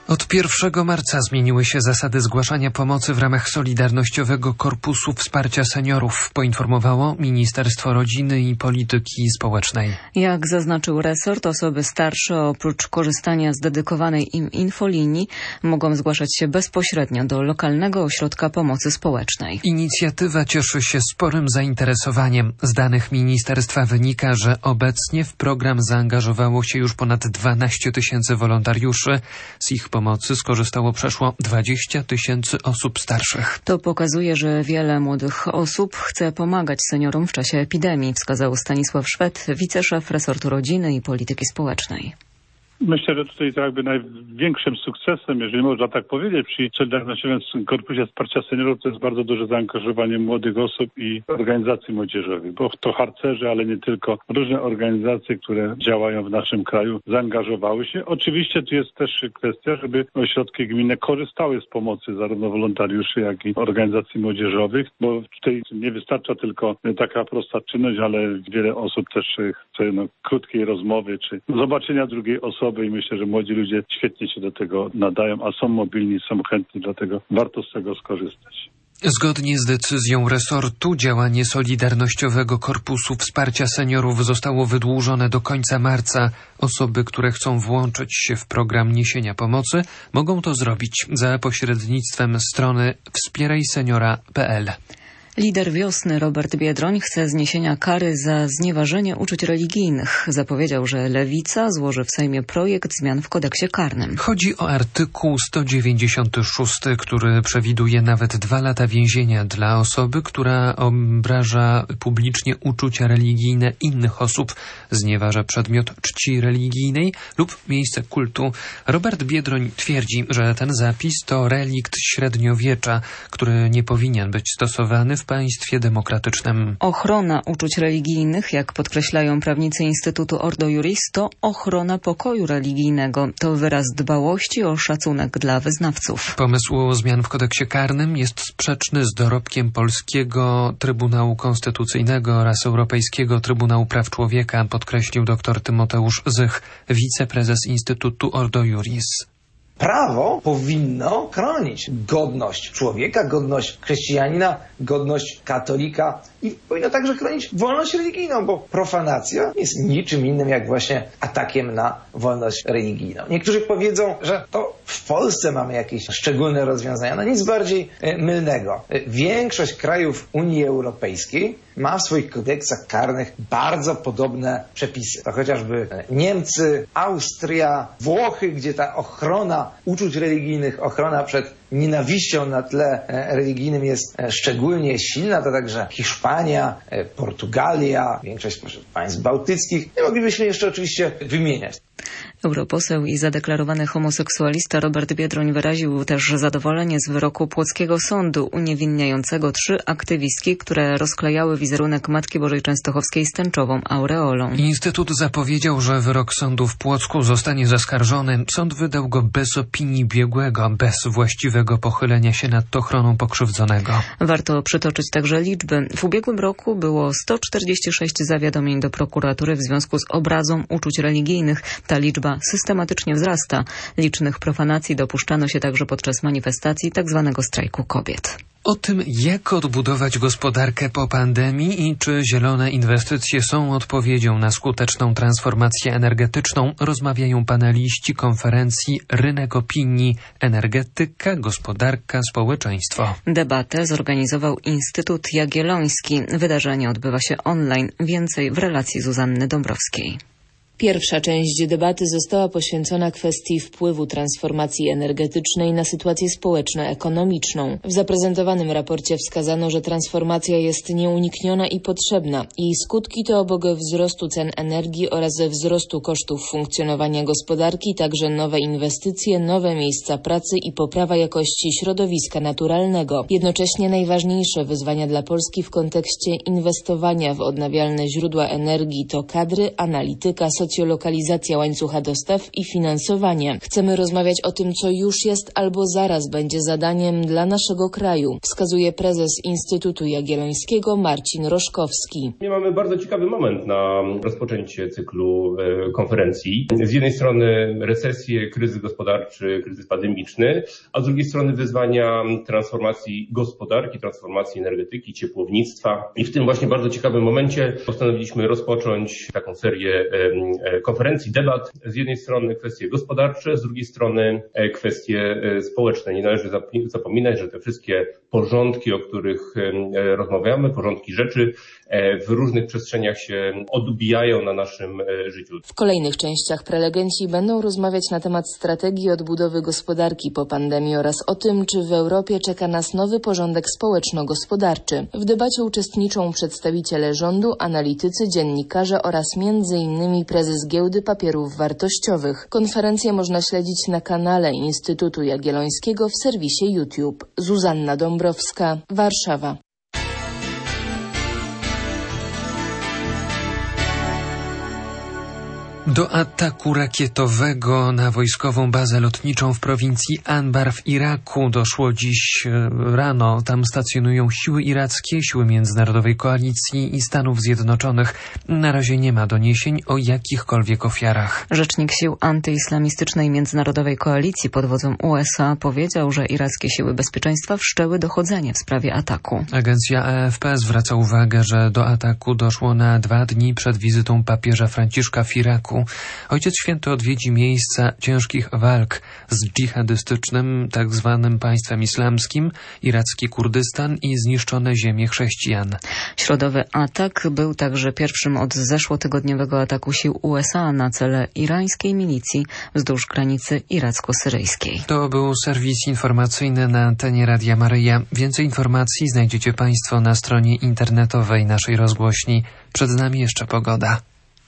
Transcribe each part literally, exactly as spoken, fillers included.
Od pierwszego marca zmieniły się zasady zgłaszania pomocy w ramach Solidarnościowego Korpusu Wsparcia Seniorów, poinformowało Ministerstwo Rodziny i Polityki Społecznej. Jak zaznaczył resort, osoby starsze oprócz korzystania z dedykowanej im infolinii mogą zgłaszać się bezpośrednio do lokalnego ośrodka pomocy społecznej. Inicjatywa cieszy się sporym zainteresowaniem. Z danych ministerstwa wynika, że obecnie w program zaangażowało się już ponad dwanaście tysięcy wolontariuszy. Z ich pomocy skorzystało przeszło dwadzieścia tysięcy osób starszych. To pokazuje, że wiele młodych osób chce pomagać seniorom w czasie epidemii, wskazał Stanisław Szwed, wiceszef resortu rodziny i polityki społecznej. Myślę, że tutaj to jakby największym sukcesem, jeżeli można tak powiedzieć, przy Solidarnościowym Korpusie Wsparcia Seniorów to jest bardzo duże zaangażowanie młodych osób i organizacji młodzieżowych, bo to harcerzy, ale nie tylko, różne organizacje, które działają w naszym kraju, zaangażowały się. Oczywiście tu jest też kwestia, żeby ośrodki gminne korzystały z pomocy zarówno wolontariuszy, jak i organizacji młodzieżowych, bo tutaj nie wystarcza tylko taka prosta czynność, ale wiele osób też chce no, krótkiej rozmowy, czy zobaczenia drugiej osoby. I myślę, że młodzi ludzie świetnie się do tego nadają, a są mobilni, są chętni, dlatego warto z tego skorzystać. Zgodnie z decyzją resortu działanie Solidarnościowego Korpusu Wsparcia Seniorów zostało wydłużone do końca marca. Osoby, które chcą włączyć się w program niesienia pomocy, mogą to zrobić za pośrednictwem strony wspieraj seniora kropka p l. Lider Wiosny Robert Biedroń chce zniesienia kary za znieważenie uczuć religijnych. Zapowiedział, że Lewica złoży w Sejmie projekt zmian w kodeksie karnym. Chodzi o artykuł sto dziewięćdziesiąty szósty, który przewiduje nawet dwa lata więzienia dla osoby, która obraża publicznie uczucia religijne innych osób, znieważa przedmiot czci religijnej lub miejsce kultu. Robert Biedroń twierdzi, że ten zapis to relikt średniowiecza, który nie powinien być stosowany w państwie demokratycznym. Ochrona uczuć religijnych, jak podkreślają prawnicy Instytutu Ordo Iuris, to ochrona pokoju religijnego. To wyraz dbałości o szacunek dla wyznawców. Pomysł zmian w kodeksie karnym jest sprzeczny z dorobkiem Polskiego Trybunału Konstytucyjnego oraz Europejskiego Trybunału Praw Człowieka, podkreślił dr Tymoteusz Zych, wiceprezes Instytutu Ordo Iuris. Prawo powinno chronić godność człowieka, godność chrześcijanina, godność katolika i powinno także chronić wolność religijną, bo profanacja jest niczym innym jak właśnie atakiem na wolność religijną. Niektórzy powiedzą, że to w Polsce mamy jakieś szczególne rozwiązania. No nic bardziej mylnego. Większość krajów Unii Europejskiej ma w swoich kodeksach karnych bardzo podobne przepisy. To chociażby Niemcy, Austria, Włochy, gdzie ta ochrona uczuć religijnych, ochrona przed nienawiścią na tle religijnym jest szczególnie silna, to także Hiszpania, Portugalia, większość spośród państw bałtyckich. Nie moglibyśmy jeszcze oczywiście wymieniać. Europoseł i zadeklarowany homoseksualista Robert Biedroń wyraził też zadowolenie z wyroku płockiego sądu uniewinniającego trzy aktywistki, które rozklejały wizerunek Matki Bożej Częstochowskiej z tęczową aureolą. Instytut zapowiedział, że wyrok sądu w Płocku zostanie zaskarżony. Sąd wydał go bez opinii biegłego, bez właściwego pochylenia się nad ochroną pokrzywdzonego. Warto przytoczyć także liczby. W ubiegłym roku było sto czterdzieści sześć zawiadomień do prokuratury w związku z obrazą uczuć religijnych. Ta liczba systematycznie wzrasta. Licznych profanacji dopuszczano się także podczas manifestacji tzw. strajku kobiet. O tym, jak odbudować gospodarkę po pandemii i czy zielone inwestycje są odpowiedzią na skuteczną transformację energetyczną, rozmawiają paneliści konferencji Rynek Opinii, Energetyka, Gospodarka, Społeczeństwo. Debatę zorganizował Instytut Jagielloński. Wydarzenie odbywa się online. Więcej w relacji Zuzanny Dąbrowskiej. Pierwsza część debaty została poświęcona kwestii wpływu transformacji energetycznej na sytuację społeczno-ekonomiczną. W zaprezentowanym raporcie wskazano, że transformacja jest nieunikniona i potrzebna. Jej skutki to obok wzrostu cen energii oraz wzrostu kosztów funkcjonowania gospodarki, także nowe inwestycje, nowe miejsca pracy i poprawa jakości środowiska naturalnego. Jednocześnie najważniejsze wyzwania dla Polski w kontekście inwestowania w odnawialne źródła energii to kadry, analityka, socjalizacja, socjolokalizacja łańcucha dostaw i finansowanie. Chcemy rozmawiać o tym, co już jest albo zaraz będzie zadaniem dla naszego kraju, wskazuje prezes Instytutu Jagiellońskiego Marcin Roszkowski. My mamy bardzo ciekawy moment na rozpoczęcie cyklu konferencji. Z jednej strony recesję, kryzys gospodarczy, kryzys pandemiczny, a z drugiej strony wyzwania transformacji gospodarki, transformacji energetyki, ciepłownictwa. I w tym właśnie bardzo ciekawym momencie postanowiliśmy rozpocząć taką serię konferencji, debat. Z jednej strony kwestie gospodarcze, z drugiej strony kwestie społeczne. Nie należy zapominać, że te wszystkie porządki, o których rozmawiamy, porządki rzeczy w różnych przestrzeniach się odbijają na naszym życiu. W kolejnych częściach prelegenci będą rozmawiać na temat strategii odbudowy gospodarki po pandemii oraz o tym, czy w Europie czeka nas nowy porządek społeczno-gospodarczy. W debacie uczestniczą przedstawiciele rządu, analitycy, dziennikarze oraz między innymi prezes Giełdy Papierów Wartościowych. Konferencję można śledzić na kanale Instytutu Jagiellońskiego w serwisie YouTube. Zuzanna Dąbrowska, Warszawa. Do ataku rakietowego na wojskową bazę lotniczą w prowincji Anbar w Iraku doszło dziś rano. Tam stacjonują siły irackie, siły międzynarodowej koalicji i Stanów Zjednoczonych. Na razie nie ma doniesień o jakichkolwiek ofiarach. Rzecznik sił antyislamistycznej międzynarodowej koalicji pod wodzą U S A powiedział, że irackie siły bezpieczeństwa wszczęły dochodzenie w sprawie ataku. Agencja A F P zwraca uwagę, że do ataku doszło na dwa dni przed wizytą papieża Franciszka w Iraku. Ojciec Święty odwiedzi miejsca ciężkich walk z dżihadystycznym tak zwanym państwem islamskim, iracki Kurdystan i zniszczone ziemie chrześcijan. Środowy atak był także pierwszym od zeszłotygodniowego ataku sił U S A na cele irańskiej milicji wzdłuż granicy iracko-syryjskiej. To był serwis informacyjny na antenie Radia Maryja. Więcej informacji znajdziecie Państwo na stronie internetowej naszej rozgłośni. Przed nami jeszcze pogoda.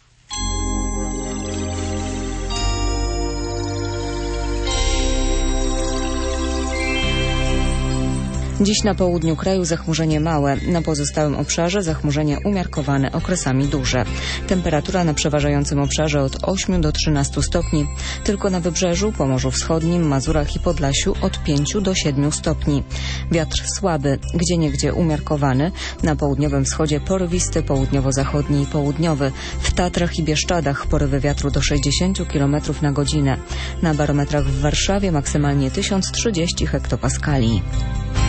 Dziś na południu kraju zachmurzenie małe, na pozostałym obszarze zachmurzenie umiarkowane, okresami duże. Temperatura na przeważającym obszarze od ośmiu do trzynastu stopni. Tylko na wybrzeżu, Pomorzu Wschodnim, Mazurach i Podlasiu od pięciu do siedmiu stopni. Wiatr słaby, gdzieniegdzie umiarkowany, na południowym wschodzie porywisty, południowo-zachodni i południowy. W Tatrach i Bieszczadach porywy wiatru do sześćdziesięciu kilometrów na godzinę. Na barometrach w Warszawie maksymalnie tysiąc trzydzieści hektopaskali.